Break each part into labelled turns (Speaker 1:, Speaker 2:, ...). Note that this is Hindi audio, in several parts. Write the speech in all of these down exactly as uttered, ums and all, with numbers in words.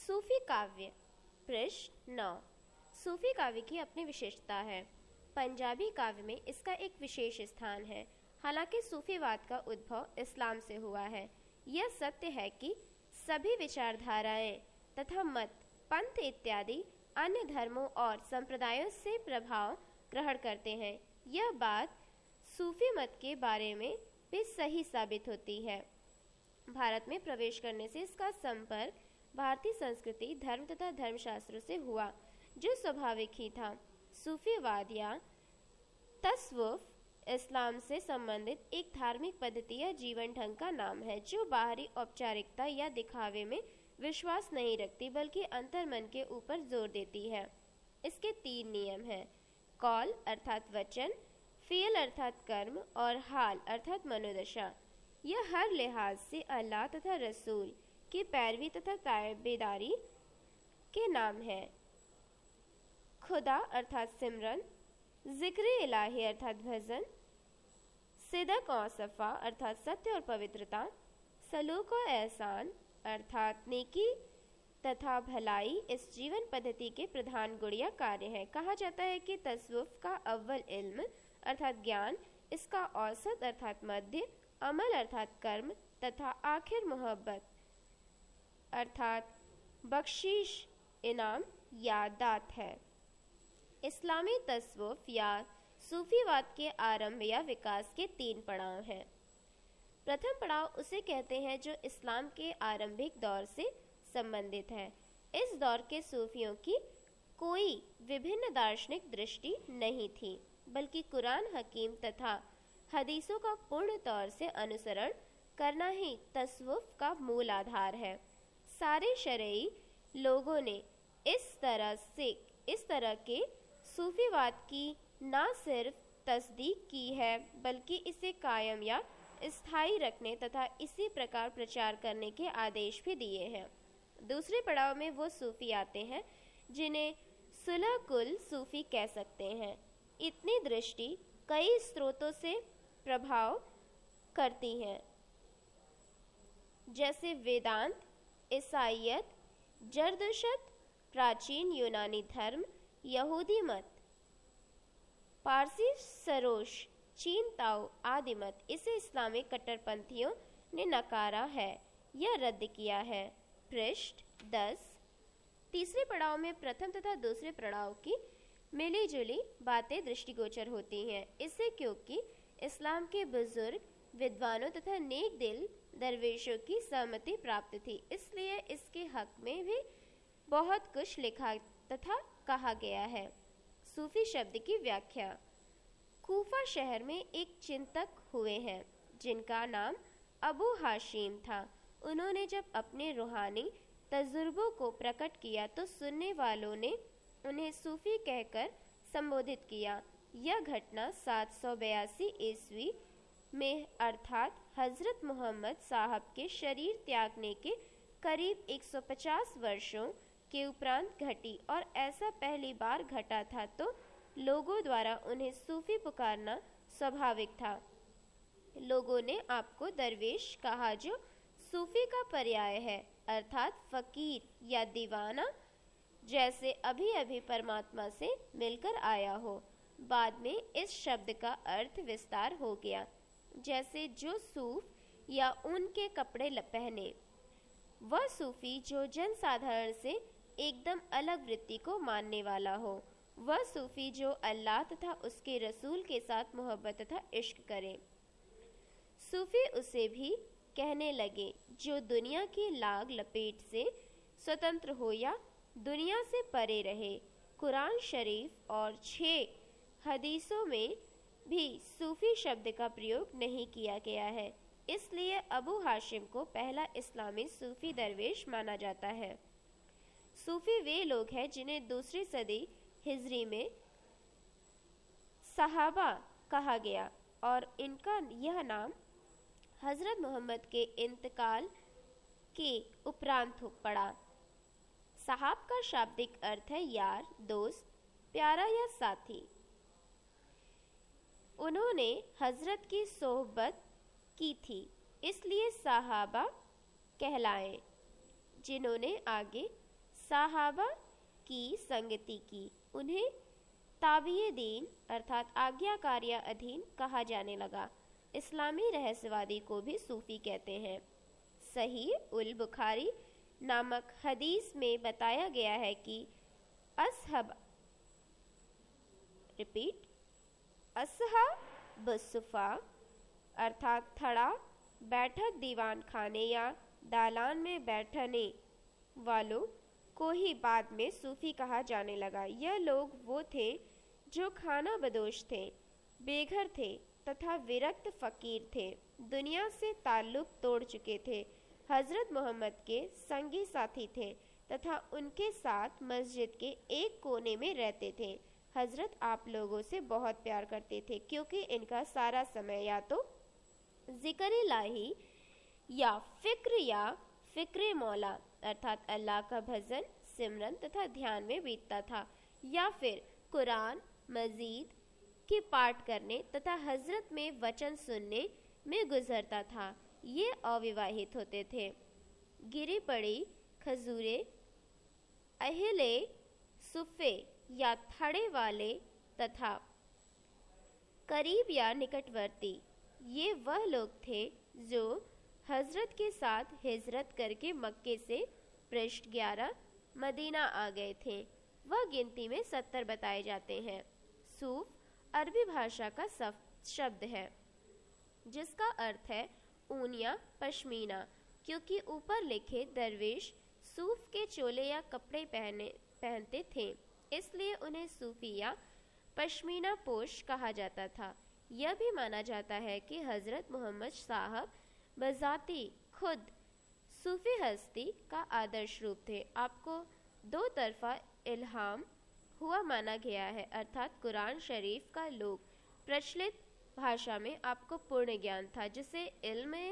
Speaker 1: सूफी काव्य पृष्ठ नौ। सूफी काव्य की अपनी विशेषता है। पंजाबी काव्य में इसका एक विशेष स्थान है। हालांकि सूफीवाद का उद्भव इस्लाम से हुआ है। यह सत्य है कि सभी विचारधाराएं तथा मत, पंथ इत्यादि अन्य धर्मों और संप्रदायों से प्रभाव ग्रहण करते हैं। यह बात सूफी मत के बारे में भी सही साबित होती है। भारत में प्रवेश करने से इसका संपर्क भारतीय संस्कृति, धर्म तथा धर्मशास्त्रों से हुआ, जो स्वाभाविक ही था। सूफीवाद या तस्वुफ इस्लाम से संबंधित एक धार्मिक पद्धति या जीवन ढंग का नाम है, जो बाहरी औपचारिकता या दिखावे में विश्वास नहीं रखती, बल्कि अंतर्मन के ऊपर जोर देती है। इसके तीन नियम हैं: कौल अर्थात वचन, फ़ियल अर्थात कर्म और हाल अर्थात मनोदशा। यह हर लिहाज से अल्लाह तथा रसूल की पैरवी तथा ताबेदारी के नाम है। खुदा अर्थात सिमरन, जिक्र इलाही अर्थात भजन, सिदक और सफ़ा अर्थात सत्य और पवित्रता, सलूक और एहसान अर्थात नेकी तथा भलाई इस जीवन पद्धति के प्रधान गुण या कार्य है। कहा जाता है कि तस्वुफ का अव्वल इल्म अर्थात ज्ञान, इसका औसत अर्थात मध्य, अमल अर्थात कर्म तथा आखिर मोहब्बत अर्थात बख्शीश, इनाम या दात है। इस्लामी तस्वुफ या सूफीवाद के आरंभ या विकास के तीन पड़ाव हैं। प्रथम पड़ाव उसे कहते हैं जो इस्लाम के आरंभिक दौर से संबंधित है। इस दौर के सूफियों की कोई विभिन्न दार्शनिक दृष्टि नहीं थी, बल्कि कुरान हकीम तथा हदीसों का पूर्ण तौर से अनुसरण करना ही तस्वुफ का मूल आधार है। सारे शरई लोगों ने इस तरह से इस तरह के सूफीवाद की न सिर्फ तस्दीक की है, बल्कि इसे कायम या स्थायी रखने तथा इसी प्रकार प्रचार करने के आदेश भी दिए हैं। दूसरे पड़ाव में वो सूफी आते हैं जिन्हें सुलह कुल सूफी कह सकते हैं। इतनी दृष्टि कई स्रोतों से प्रभाव करती है, जैसे वेदांत, ईसाईयत, जरदुशत, प्राचीन यूनानी धर्म, यहूदी मत, पारसी सरोश, चीन ताओ आदि मत। इसे इस्लामिक कट्टरपंथियों ने नकारा है या रद्द किया है। पृष्ठ दस। तीसरे पड़ाव में प्रथम तथा दूसरे पड़ाव की मिली जुली बातें दृष्टिगोचर होती हैं। इससे क्योंकि इस्लाम के बुजुर्ग विद्वानों तथा नेक दिल दरवेशों की सहमति प्राप्त थी, इसलिए इसके हक में भी बहुत कुछ लिखा तथा कहा गया है। सूफी शब्द की व्याख्या। कूफा शहर में एक चिंतक हुए हैं जिनका नाम अबू हाशिम था। उन्होंने जब अपने रूहानी तजुर्बों को प्रकट किया तो सुनने वालों ने उन्हें सूफी कहकर संबोधित किया। यह घटना सात सौ बयासी ईस्वी में अर्थात हजरत मोहम्मद साहब के शरीर त्यागने के करीब एक सौ पचास वर्षों के उपरांत घटी, और ऐसा पहली बार घटा था तो लोगों द्वारा उन्हें सूफी पुकारना स्वाभाविक था। लोगों ने आपको दरवेश कहा, जो सूफी का पर्याय है, अर्थात फकीर या दीवाना, जैसे अभी अभी परमात्मा से मिलकर आया हो। बाद में इस शब्द का अर्थ विस्तार हो गया, जैसे जो सूफ या ऊन के कपड़े पहने। वह सूफी जो जन साधारण से एकदम अलग वृत्ति को मानने वाला हो। वह सूफी जो अल्लाह तथा उसके रसूल के साथ मोहब्बत तथा इश्क करे। सूफी उसे भी कहने लगे जो दुनिया की लाग लपेट से स्वतंत्र हो या दुनिया से परे रहे। कुरान शरीफ और छह हदीसों में भी सूफी शब्द का प्रयोग नहीं किया गया है, इसलिए अबू हाशिम को पहला इस्लामी सूफी दरवेश माना जाता है। सूफी वे लोग हैं जिन्हें दूसरी सदी हिजरी में सहाबा कहा गया, और इनका यह नाम हजरत मोहम्मद के इंतकाल के उपरांत पड़ा। सहाब का शाब्दिक अर्थ है यार, दोस्त, प्यारा या साथी। उन्होंने हजरत की सोहबत की थी, इसलिए सहाबा कहलाए, जिन्होंने आगे साहाबा की संगति की। उन्हें ताबिए दीन अर्थात आज्ञाकार या अधीन कहा जाने लगा। इस्लामी रहस्यवादी को भी सूफी कहते हैं। सही उल बुखारी नामक हदीस में बताया गया है कि असहब रिपीट असहाब सुफा अर्थात थड़ा बैठक दीवान खाने या दालान में बैठने वालों को ही बाद में सूफी कहा जाने लगा। यह लोग वो थे जो खाना बदोश थे, बेघर थे तथा विरक्त फकीर थे, दुनिया से ताल्लुक तोड़ चुके थे, हजरत मोहम्मद के संगी साथी थे तथा उनके साथ मस्जिद के एक कोने में रहते थे। हजरत आप लोगों से बहुत प्यार करते थे क्योंकि इनका सारा समय या तो जिक्र इलाही या फिक्र या फिक्र मौला अर्थात अल्लाह का भजन, सिमरन तथा ध्यान में बीतता था या फिर कुरान मजीद के पाठ करने तथा हजरत में वचन सुनने में गुजरता था। ये अविवाहित होते थे। गिरी पड़ी खजूरे अहिले सुफे या थड़े वाले तथा करीब या निकटवर्ती ये वह लोग थे जो हजरत के साथ हिजरत करके मक्के से पृष्ठ ग्यारह मदीना आ गए थे। वह गिनती में सत्तर बताए जाते हैं। सूफ अरबी भाषा का शब्द है जिसका अर्थ है ऊन या पश्मीना, क्योंकि ऊपर लिखे दरवेश सूफ के चोले या कपड़े पहने पहनते थे, इसलिए उन्हें सूफी या पश्मीना पोश कहा जाता था। यह भी माना जाता है कि हजरत मोहम्मद साहब बजाती खुद सूफी हस्ती का आदर्श रूप थे। आपको दो तरफा इल्हाम हुआ माना गया है, अर्थात कुरान शरीफ का लोक प्रचलित भाषा में आपको पूर्ण ज्ञान था जिसे इल्म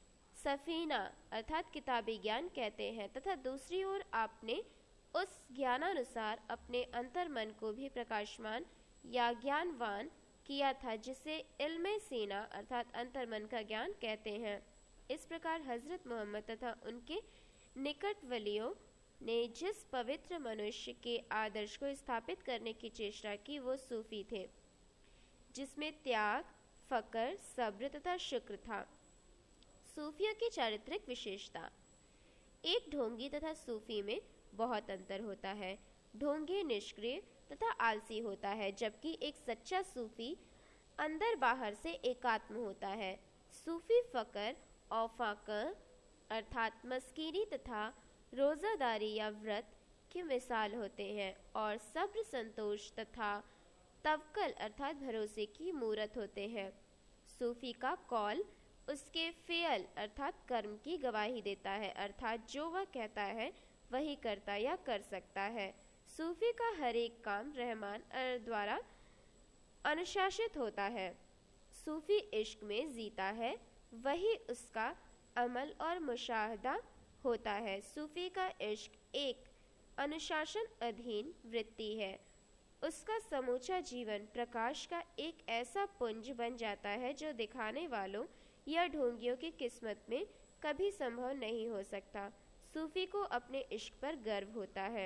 Speaker 1: सफीना अर्थात किताबी ज्ञान कहते हैं, तथा दूसरी ओर आपने उस ज्ञानानुसार अपने अंतर मन को भी प्रकाशमान या ज्ञानवान किया था जिसे इल्म सीना अर्थात अंतर मन का ज्ञान कहते हैं। इस प्रकार हजरत मोहम्मद तथा उनके निकट वलियों ने जिस पवित्र मनुष्य के आदर्श को स्थापित करने की चेष्टा की वो सूफी थे, जिसमें त्याग, फकर, सब्र तथा शुक्र था। सूफियों की चारित्रिक विशेषता। एक ढोंगी तथा सूफी में बहुत अंतर होता है। ढोंगी निष्क्रिय तथा आलसी होता है, जबकि एक सच्चा सूफी अंदर बाहर से एकात्म होता है। सूफी फकर और फाकर अर्थात मस्कीरी तथा रोजादारी या व्रत की मिसाल होते हैं और सब्र, संतोष तथा तवक्कल अर्थात भरोसे की मूरत होते हैं। सूफी का कौल उसके फेल अर्थात कर्म की गवाही देता है, अर्थात जो वह कहता है वही करता या कर सकता है। सूफी का हर एक काम रहमान द्वारा अनुशासित होता है। सूफी इश्क में जीता है, वही उसका अमल और मुशाहदा होता है। सूफी का इश्क एक अनुशासन अधीन वृत्ति है। उसका समूचा जीवन प्रकाश का एक ऐसा पुंज बन जाता है जो दिखाने वालों या ढोंगियों की किस्मत में कभी संभव नहीं हो सकता। सूफी को अपने इश्क पर गर्व होता है।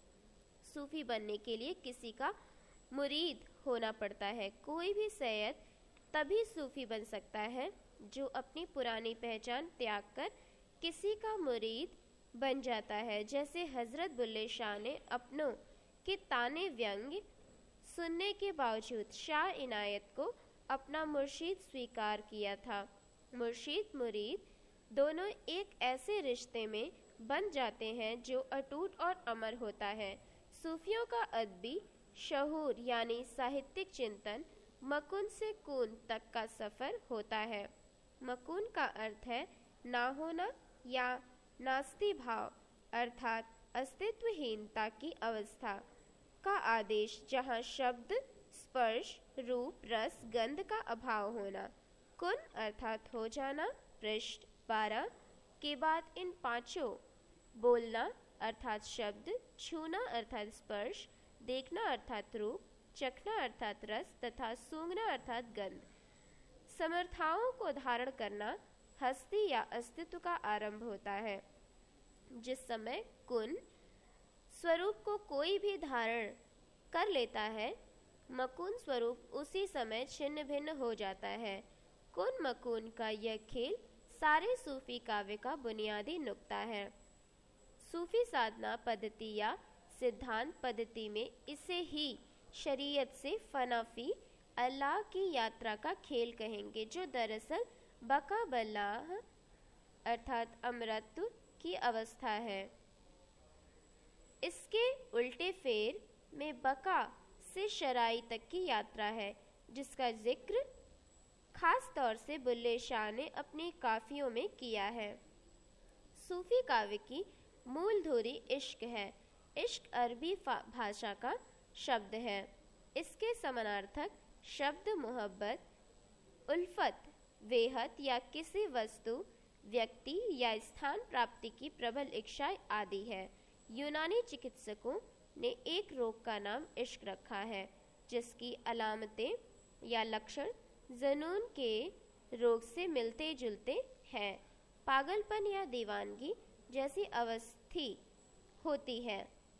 Speaker 1: सूफी बनने के लिए किसी का मुरीद होना पड़ता है। कोई भी सैयद तभी सूफी बन सकता है जो अपनी पुरानी पहचान त्याग कर किसी का मुरीद बन जाता है। जैसे हजरत बुल्ले शाह ने अपनों के ताने व्यंग सुनने के बावजूद शाह इनायत को अपना मुर्शीद स्वीकार किया था। मुर्शीद मुरीद दोनों एक ऐसे रिश्ते में बन जाते हैं जो अटूट और अमर होता है। सूफियों का अदबी शहूर यानी साहित्यिक चिंतन मकुन से कुन तक का सफर होता है। मकुन का अर्थ है ना होना या नास्ति भाव अर्थात अस्तित्वहीनता की अवस्था का आदेश, जहाँ शब्द, स्पर्श, रूप, रस, गंध का अभाव होना। कुन अर्थात हो जाना। पृष्ठ बारह के बाद इन पांचों बोलना अर्थात शब्द, छूना अर्थात स्पर्श, देखना अर्थात रूप, चखना अर्थात रस तथा सूंघना अर्थात गंध, समर्थाओं को धारण करना हस्ती या अस्तित्व का आरंभ होता है। जिस समय कुन स्वरूप को कोई भी धारण कर लेता है, मकून स्वरूप उसी समय छिन्न भिन्न हो जाता है। कुन मकून का यह खेल सारे सूफी काव्य का बुनियादी नुक्ता है। सूफी साधना पद्धति या सिद्धांत पद्धति में इसे ही शरीयत से फनाफी अल्लाह की यात्रा का खेल कहेंगे, जो दरअसल बका बल्लाह अर्थात अमरत्व की अवस्था है। इसके उल्टे फेर में बका से शराई तक की यात्रा है, जिसका जिक्र खास तौर से बुल्ले शाह ने अपनी काफियों में किया है। सूफी काव्य की मूल धुरी इश्क है। इश्क अरबी भाषा का शब्द है। इसके समानार्थक शब्द मोहब्बत, उल्फत, वेहत या किसी वस्तु, व्यक्ति या स्थान प्राप्ति की प्रबल इच्छा आदि है। यूनानी चिकित्सकों ने एक रोग का नाम इश्क रखा है, जिसकी अलामतें या लक्षण जुनून के रोग से मिलते जुलते हैं। पागलपन या दीवानगी जैसी अवस्थी होती है।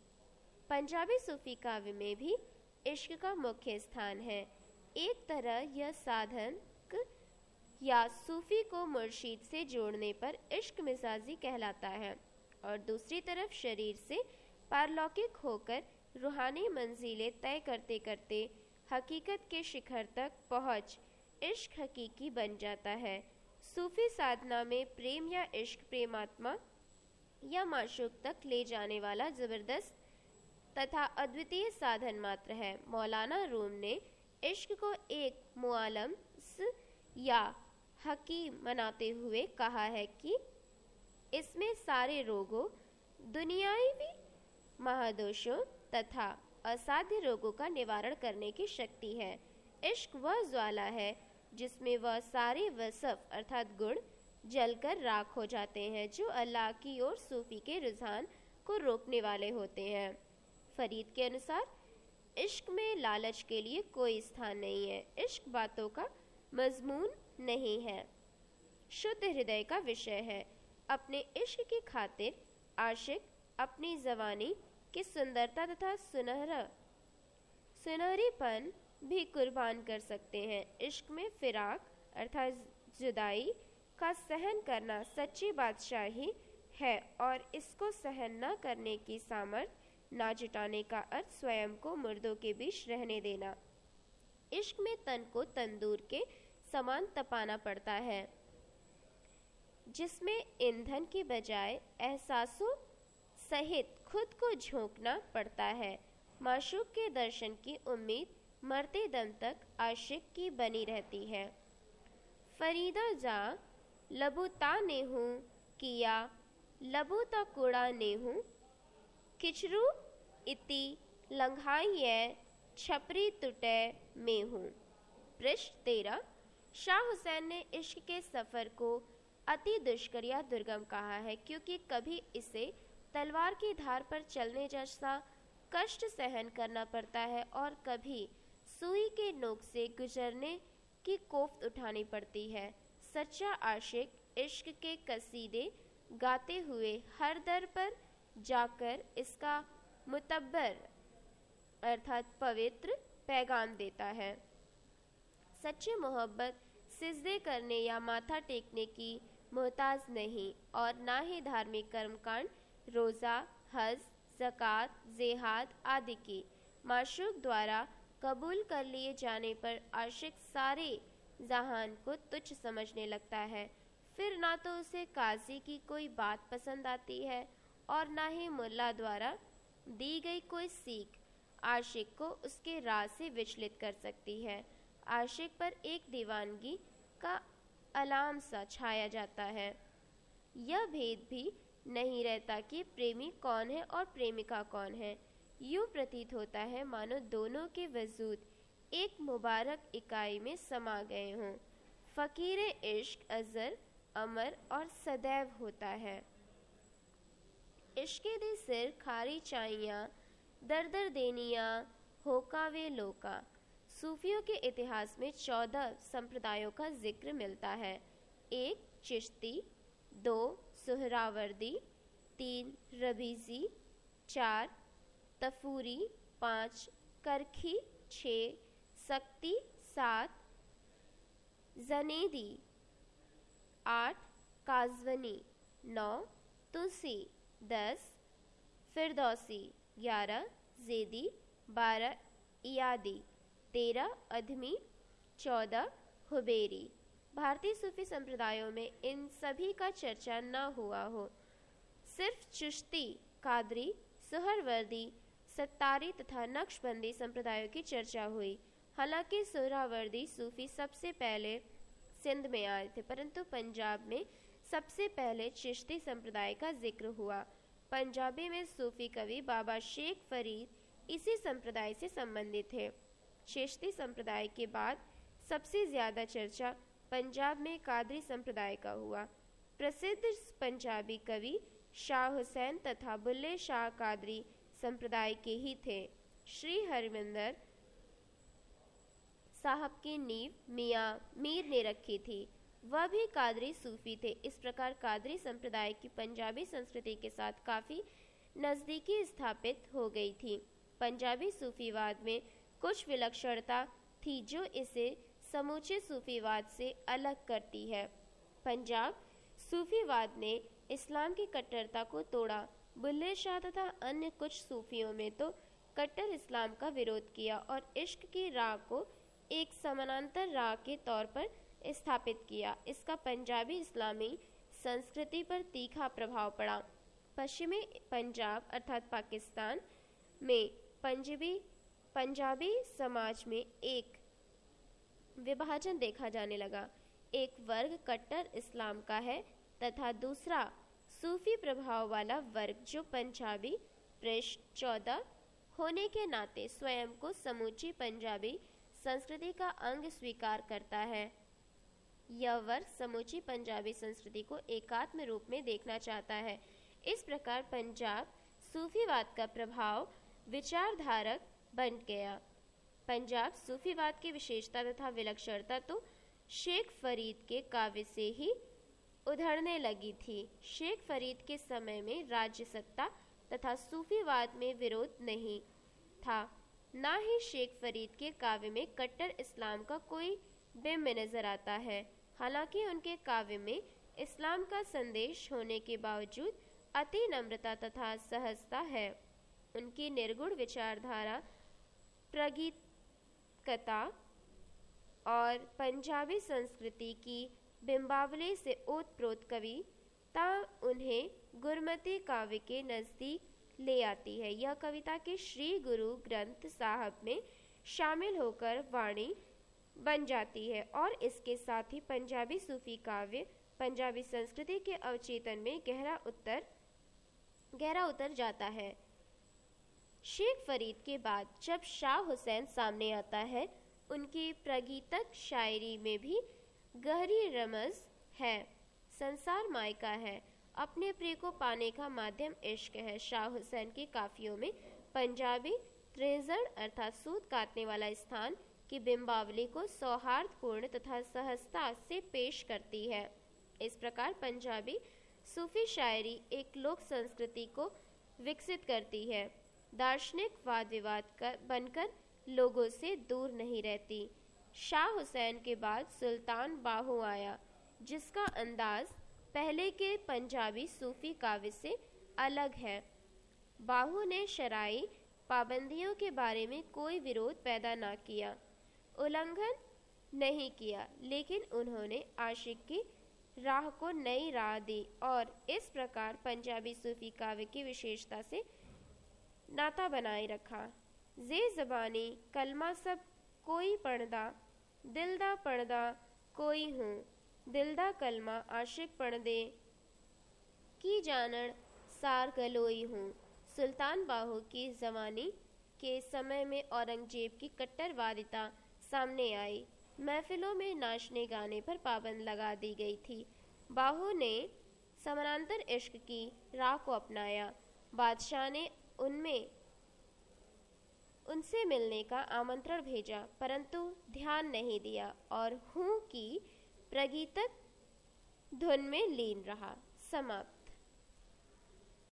Speaker 1: पंजाबी सूफी काव्य में भी इश्क का मुख्य स्थान है। एक तरह यह साधक या सूफी को मुर्शीद से जोड़ने पर इश्क मिजाजी कहलाता है, और दूसरी तरफ शरीर से पारलौकिक होकर रूहानी मंजिलें तय करते करते हकीकत के शिखर तक पहुँच इश्क हकीकी बन जाता है। सूफी साधना में प्रेम या इश्क प्रेमात्मा या माशूक तक ले जाने वाला जबरदस्त तथा अद्वितीय साधन मात्र है। मौलाना रूम ने इश्क को एक मुआलम्स या हकीम मनाते हुए कहा है कि इसमें सारे रोगों, दुनियावी महादोषों तथा असाध्य रोगों का निवारण करने की शक्ति है। इश्क वह ज्वाला है जिसमें वह सारे वसफ अर्थात गुण जलकर राख हो जाते हैं, जो अल्लाह की ओर सूफी के रुझान को रोकने वाले होते हैं। फरीद के अनुसार इश्क में लालच के लिए कोई स्थान नहीं है। इश्क बातों का मजमून नहीं है, शुद्ध हृदय का विषय है। अपने इश्क की खातिर आशिक अपनी जवानी की सुंदरता तथा सुनहरा सुनहरीपन भी कुर्बान कर सकते हैं। इश्क में फिराक अर्थात जुदाई का सहन करना सच्ची बादशाही है, और इसको सहन न करने की सामर्थ्य ना जुटाने का अर्थ स्वयं को मुर्दों के बीच रहने देना। इश्क में तन को तंदूर के समान तपाना पड़ता है, जिसमें ईंधन की बजाय एहसासों सहित खुद को झोंकना पड़ता है। माशूक के दर्शन की उम्मीद मरते दम तक आशिक की बनी रहती है। फरीदा जा लबूता ने हूँ किया लबूता कुड़ा ने हूँ, किचरू इति लंघाई छपरी तुटे में हूँ। पृष्ठ तेरह। शाह हुसैन ने इश्क के सफ़र को अति दुष्कर या दुर्गम कहा है, क्योंकि कभी इसे तलवार की धार पर चलने जैसा कष्ट सहन करना पड़ता है, और कभी सुई के नोक से गुजरने की कोफ्त उठानी पड़ती है। सच्चा आशिक इश्क के कसीदे गाते हुए हर दर पर जाकर इसका मुतब्बर अर्थात पवित्र पैगाम देता है। सच्ची मोहब्बत सिजदे करने या माथा टेकने की मोहताज नहीं, और ना ही धार्मिक कर्मकांड, रोज़ा, हज, ज़कात, जिहाद आदि की। माशूक द्वारा कबूल कर लिए जाने पर आशिक सारे जहान को तुच्छ समझने लगता है। फिर ना तो उसे काजी की कोई बात पसंद आती है, और ना ही मुल्ला द्वारा दी गई कोई सीख आशिक को उसके राह से विचलित कर सकती है। आशिक पर एक दीवानगी का अलाम सा छाया जाता है। यह भेद भी नहीं रहता कि प्रेमी कौन है और प्रेमिका कौन है। यूँ प्रतीत होता है मानो दोनों के वजूद एक मुबारक इकाई में समा गए हों। फ़कीर इश्क अज़र, अमर और सदैव होता है। इश्क़े दे सिर खारी चाइयाँ, दर दर देनियाँ होका वे लोका। सूफियों के इतिहास में चौदह संप्रदायों का जिक्र मिलता है। एक चिश्ती, दो सुहरावर्दी, तीन रबीज़ी, चार तफूरी पाँच, करखी छः, सक्ति सात, जनेदी आठ, काजवनी नौ, तुलसी दस, फिरदौसी ग्यारह, जेदी बारह, इयादी तेरह, अधमी चौदह, हुबेरी। भारतीय सूफी संप्रदायों में इन सभी का चर्चा न हुआ हो, सिर्फ चिश्ती, कादरी, सुहरवर्दी, सत्तारी तथा नक्शबंदी संप्रदायों की चर्चा हुई। हालांकि सुहरावर्दी सूफी सबसे पहले सिंध में आए थे, परंतु पंजाब में सबसे पहले चिश्ती संप्रदाय का जिक्र हुआ। पंजाबी में सूफी कवि बाबा शेख फरीद इसी संप्रदाय से संबंधित थे। चिश्ती संप्रदाय के बाद सबसे ज्यादा चर्चा पंजाब में कादरी संप्रदाय का हुआ। प्रसिद्ध पंजाबी कवि शाह हुसैन तथा बुल्ले शाह कादरी संप्रदाय के ही थे। श्री हरमिंदर साहब की नींव मियाँ मीर ने रखी थी, वह भी कादरी सूफी थे। इस प्रकार कादरी संप्रदाय की पंजाबी संस्कृति के साथ काफी नजदीकी स्थापित हो गई थी। पंजाबी सूफीवाद में कुछ विलक्षणता थी जो इसे समूचे सूफीवाद से अलग करती है। पंजाब सूफीवाद ने इस्लाम की कट्टरता को तोड़ा। बुल्ले शाह तथा अन्य कुछ सूफियों में तो कट्टर इस्लाम का विरोध किया और इश्क की राह को एक समानांतर राह के तौर पर स्थापित किया। इसका पंजाबी इस्लामी संस्कृति पर तीखा प्रभाव पड़ा। पश्चिमी पंजाब अर्थात पाकिस्तान में पंजाबी पंजाबी समाज में एक विभाजन देखा जाने लगा। एक वर्ग कट्टर इस्लाम का है तथा दूसरा सूफी प्रभाव वाला वर्ग जो पंजाबी पृष्ठ चौदह होने के नाते स्वयं को समूची पंजाबी संस्कृति का अंग स्वीकार करता है। यह वर्ग समूची पंजाबी संस्कृति को एकात्म रूप में देखना चाहता है। इस प्रकार पंजाब सूफीवाद का प्रभाव विचारधारक बन गया। पंजाब सूफीवाद की विशेषता तथा विलक्षणता तो शेख फरीद के काव्य से ही उधरने लगी थी। शेख फरीद के समय में राज्य सत्ता तथा सूफीवाद में विरोध नहीं था, न ही शेख फरीद के काव्य में कट्टर इस्लाम का कोई बिंब नजर आता है। हालांकि उनके काव्य में इस्लाम का संदेश होने के बावजूद अति नम्रता तथा सहजता है। उनकी निर्गुण विचारधारा, प्रागैतिकता और पंजाबी संस्कृति की बिंबावली से ओतप्रोत कविता उन्हें गुरमती काव्य के नजदीक ले आती है। यह कविता के श्री गुरु ग्रंथ साहब में शामिल होकर वाणी बन जाती है और इसके साथ ही पंजाबी सूफी काव्य पंजाबी संस्कृति के अवचेतन में गहरा उतर गहरा उतर जाता है। शेख फरीद के बाद जब शाह हुसैन सामने आता है, उनकी प्रागैतिक शायरी में भी गहरी रमज है। संसार मायका है, अपने प्रिय को पाने का माध्यम इश्क है। शाह हुसैन के काफियों में पंजाबी त्रिजण अर्थात सूत काटने वाला स्थान की बिंबावली को सौहार्दपूर्ण तथा सहजता से पेश करती है। इस प्रकार पंजाबी सूफी शायरी एक लोक संस्कृति को विकसित करती है, दार्शनिक वाद विवाद कर बनकर लोगों से दूर नहीं रहती। शाह हुसैन के बाद सुल्तान बाहू आया, जिसका अंदाज पहले के पंजाबी सूफी काव्य से अलग है। बाहू ने शराई पाबंदियों के बारे में कोई विरोध पैदा न किया, उल्लंघन नहीं किया, लेकिन उन्होंने आशिक की राह को नई राह दी और इस प्रकार पंजाबी सूफी काव्य की विशेषता से नाता बनाए रखा। जे ज़बानी कलमा सब कोई पढ़दा, दिलदा पढ़दा कोई हूँ, दिलदा कलमा आशिक पढ़दे की जानन सार गलोई हूँ। सुल्तान बाहू की जवानी के समय में औरंगजेब की कट्टरवादिता सामने आई। महफिलों में नाचने गाने पर पाबंद लगा दी गई थी। बाहू ने समानांतर इश्क की राह को अपनाया। बादशाह ने उनमें उनसे मिलने का आमंत्रण भेजा, परंतु ध्यान नहीं दिया और हूँ की प्रागैतिक धुन में लीन रहा। समाप्त।